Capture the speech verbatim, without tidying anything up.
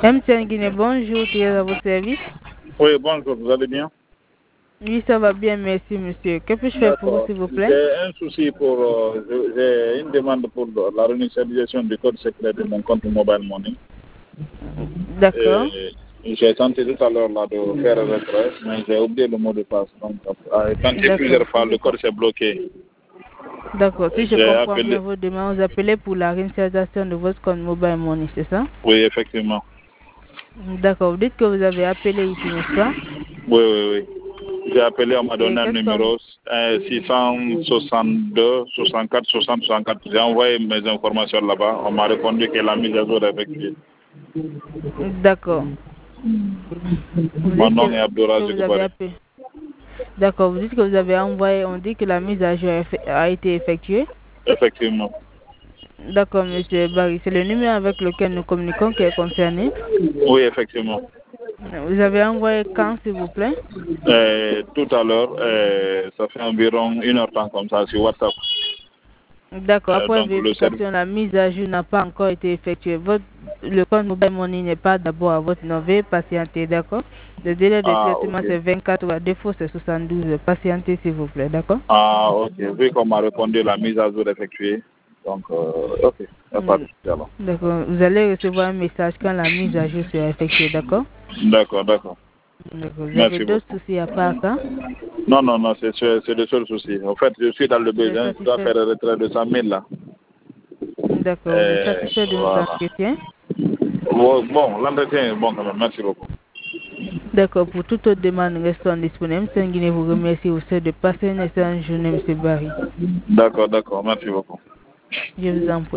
M T N Guinée, bonjour, Thierry à votre service. Oui, bonjour, vous allez bien? Oui, ça va bien, merci monsieur. Que puis-je faire pour vous, s'il vous plaît? J'ai un souci pour, euh, j'ai une demande pour la réinitialisation du code secret de mon compte Mobile Money. D'accord. J'ai tenté tout à l'heure là de faire un retrait, mais j'ai oublié le mot de passe. Donc, j'ai tenté plusieurs fois, le code s'est bloqué. D'accord, si je comprends appelé... bien votre demande, vous appelez pour la réinitialisation de votre compte Mobile Money, c'est ça? Oui, effectivement. D'accord, vous dites que vous avez appelé ici, n'est-ce pas? Oui, oui, oui. J'ai appelé, on m'a donné un qu'est-ce numéro euh, six cent soixante-deux, soixante-quatre, soixante, soixante-quatre. J'ai envoyé mes informations là-bas. On m'a répondu que la mise à jour est effectuée. D'accord. Vous Mon dites nom que, est Abdoura que vous avez Zikoubari. appelé. D'accord, vous dites que vous avez envoyé, on dit que la mise à jour a effe- a été effectuée. Effectivement. D'accord, monsieur Barry, c'est le numéro avec lequel nous communiquons qui est concerné. Oui, effectivement. Vous avez envoyé quand, s'il vous plaît? Euh, tout à l'heure, euh, ça fait environ une heure temps comme ça sur WhatsApp. D'accord, Euh, après donc le service. vérification, la mise à jour n'a pas encore été effectuée. Votre, le compte Mobile Money n'est pas d'abord à votre nom. Veuillez patienter, d'accord? Le délai de Ah, traitement, ok. c'est vingt-quatre heures. À défaut, c'est soixante-douze heures. Patientez, s'il vous plaît, d'accord? Ah, ok. Vu qu'on m'a répondu la mise à jour effectuée. Donc, euh, ok. Il n'y a pas de souci alors. D'accord. Vous allez recevoir un message quand la mise à jour sera effectuée, d'accord? D'accord, d'accord. D'accord. Vous avez Merci d'autres beaucoup. soucis à part ça? Non, non, non, c'est c'est le seul souci. En fait, je suis dans le Vous êtes besoin, je dois satisfait? faire un retrait de cent mille là. D'accord. Vous êtes Euh, satisfait de notre voilà. entretien? Bon, bon, l'entretien est bon quand même. Merci beaucoup. D'accord. Pour toute autre demande, restons disponibles. Saint-Guinée vous remercie aussi de passer une excellente journée, M. Barry. D'accord, d'accord. Merci beaucoup. Je vous en prie.